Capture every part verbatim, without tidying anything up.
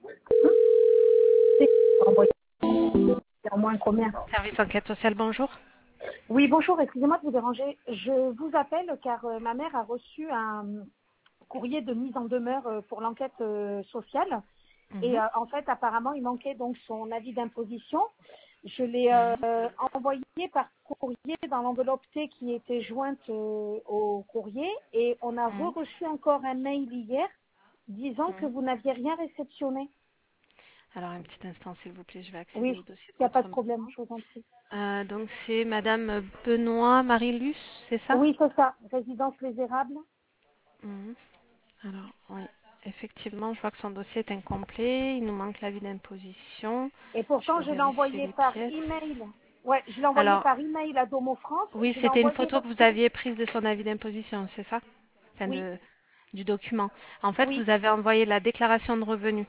C'est envoyé. C'est en moins combien? Service enquête sociale, bonjour. Oui, bonjour, excusez-moi de vous déranger. Je vous appelle car euh, ma mère a reçu un courrier de mise en demeure euh, pour l'enquête euh, sociale. Et Mhm, euh, en fait, apparemment, il manquait donc son avis d'imposition. Je l'ai mhm, euh, envoyé par courrier dans l'enveloppe T qui était jointe euh, au courrier. Et on a mhm, re-reçu encore un mail hier disant que mhm. vous n'aviez rien réceptionné. Alors, un petit instant, s'il vous plaît, je vais accéder Oui, au dossier de il n'y a pas votre de maman. problème, je vous en prie. Euh, donc, c'est Madame Benoît Marilus, c'est ça? Oui, c'est ça, résidence Les Érables. Mhm. Alors, oui, effectivement, je vois que son dossier est incomplet. Il nous manque l'avis d'imposition. Et Je pourtant, vais je l'ai vérifier envoyé les par pièces. email. Ouais, je l'ai envoyé Alors, par email à Domo France. oui, Je l'ai c'était une envoyé. photo que vous aviez prise de son avis d'imposition, c'est ça? Enfin, Oui, de, du document. En fait, oui. vous avez envoyé la déclaration de revenus.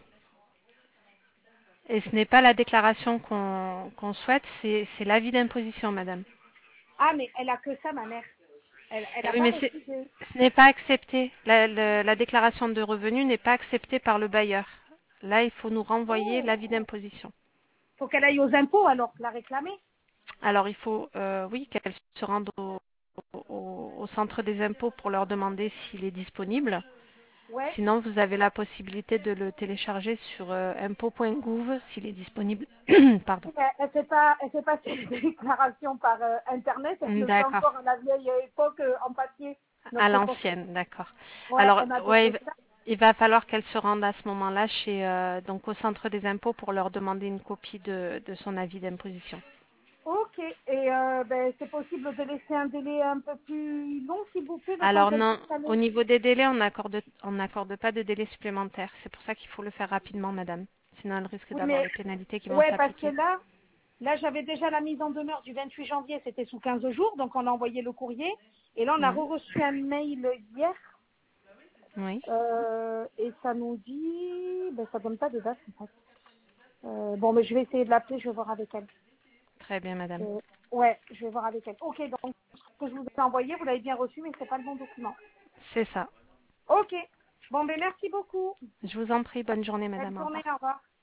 Et ce n'est pas la déclaration qu'on qu'on souhaite, c'est c'est l'avis d'imposition, madame. Ah, mais elle a que ça, ma mère. Elle, elle Eh a oui, pas mais c'est- reçu de. ce n'est pas accepté. La, le- la déclaration de revenus n'est pas acceptée par le bailleur. Là, il faut nous renvoyer Oh, l'avis d'imposition. faut qu'elle aille aux impôts alors, la réclamer. Alors, il faut, euh, oui, qu'elle se rende au, au- au centre des impôts pour leur demander s'il est disponible. Ouais. Sinon, vous avez la possibilité de le télécharger sur euh, impôts point gouv s'il est disponible. Pardon. Elle, elle fait pas, elle fait pas ses déclarations par euh, internet. Elle le fait D'accord. encore à la vieille époque euh, en papier. À Notre poste. l'ancienne, d'accord. Ouais, Alors, on a ouais, il adoré va ça. il va falloir qu'elle se rende à ce moment-là chez euh, donc au centre des impôts pour leur demander une copie de, de son avis d'imposition. Ok. Et euh, ben, c'est possible de laisser un délai un peu plus long, s'il vous plaît, le temps Alors qu'elle non, puisse au aller. niveau des délais, on n'accorde on n'accorde pas de délai supplémentaire. C'est pour ça qu'il faut le faire rapidement, madame. Sinon, elle risque Oui, d'avoir mais des pénalités qui vont ouais, parce que s'appliquer. là, là, j'avais déjà la mise en demeure du vingt-huit janvier, c'était sous quinze jours, donc on a envoyé le courrier. Et là, on a Mhm. reçu un mail hier, Oui, euh, et ça nous dit, ben, ça donne pas de date en fait. Euh, bon, mais je vais essayer de l'appeler, je vais voir avec elle. très bien, madame. Euh, ouais, je vais voir avec elle. Ok, donc ce que je vous ai envoyé, vous l'avez bien reçu, mais c'est pas le bon document. C'est ça. Ok. Bon, ben merci beaucoup. Je vous en prie, bonne journée, Belle madame. Au journée, revoir. au revoir.